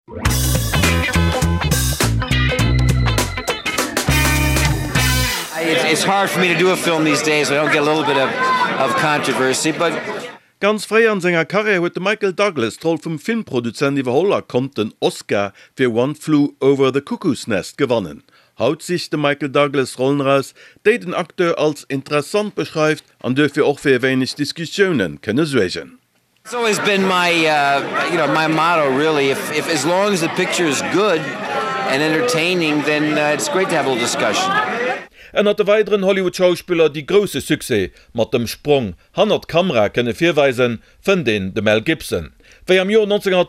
It's hard for me to do a film these days, so I don't get a little bit of controversy, but Ganz frei an senger Karriere huet Michael Douglas troll vum Filmproduzent iwwer Holler kommt den Oscar fir One Flew Over the Cuckoo's Nest gewannen. Haut sich de Michael Douglas Rollenras, déi den Akteur als interessant beschreift, an dürfir och fir wenig Diskussionen kënne swegen. It's always been my, my motto, really. If as long as the picture is good and entertaining, then it's great to have a little discussion. En hat de weiteren Hollywood-Schauspieler die grosse Suse mat dem Sprung 100 Kamera kënne firweisen vun den de Mel Gibson. Wéi am Joer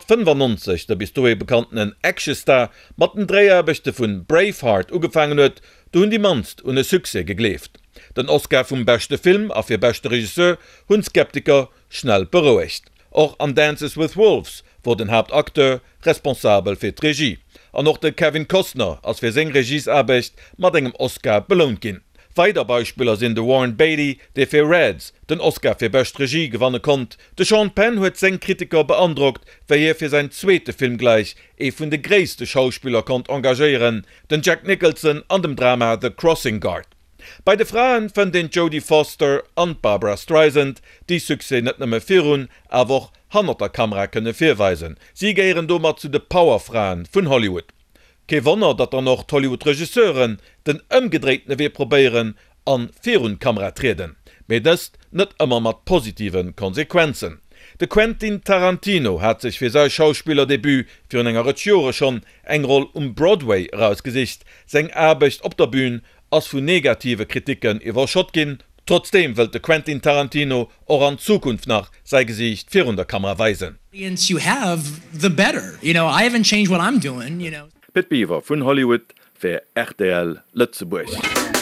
1995 der bis doe bekannten Actionstar mat den Dréierbechte vun Braveheart ugefangen huet, du hunn die Manst une Suse gegleft. Den Oscar vum beste Film a fir beste Regisseur hunn Skeptiker schnell beroecht. Och an Dances with Wolves wo den Hauptakteur responsabel fir d'Regie. An noch de Kevin Costner als fir seng Regiesarbecht mat engem Oscar belohnt ginn. Weider Beispieler sinn de Warren Beatty, de fir Reds den Oscar fir best Regie gewanne konnt. De Sean Penn huet seng Kritiker beandruckt, wéi fir sein zweete Film gleich vun de gréste Schauspieler kont engagéieren, den Jack Nicholson an dem Drama The Crossing Guard. Bei de Frauen vun den Jodie Foster an Barbara Streisand, die Suse net nëmme virun, awoch 100er Kamera kënne firweisen. Sie geieren dommer zu de Powerfrauen vun Hollywood. Ke Wonner, dat noch Hollywood-Regisseuren den ëmgedrehtene wee probéieren an virun Kamera treden. Medest net ëmmer mat positiven Konsequenzen. De Quentin Tarantino hat sich fir sei Schauspielerdebüt fir enger Jore schon eng Roll Broadway rausgesicht, seng Erbecht op der Bühn ass vun negative Kritiken iwwerschott ginn. Trotzdem wëlt de Quentin Tarantino or an Zukunft nach sei Gesicht vir der Kamera weisen. You have the better. I haven't changed what I'm doing. Pitt Beaver vun Hollywood fir RTL Lützeburg.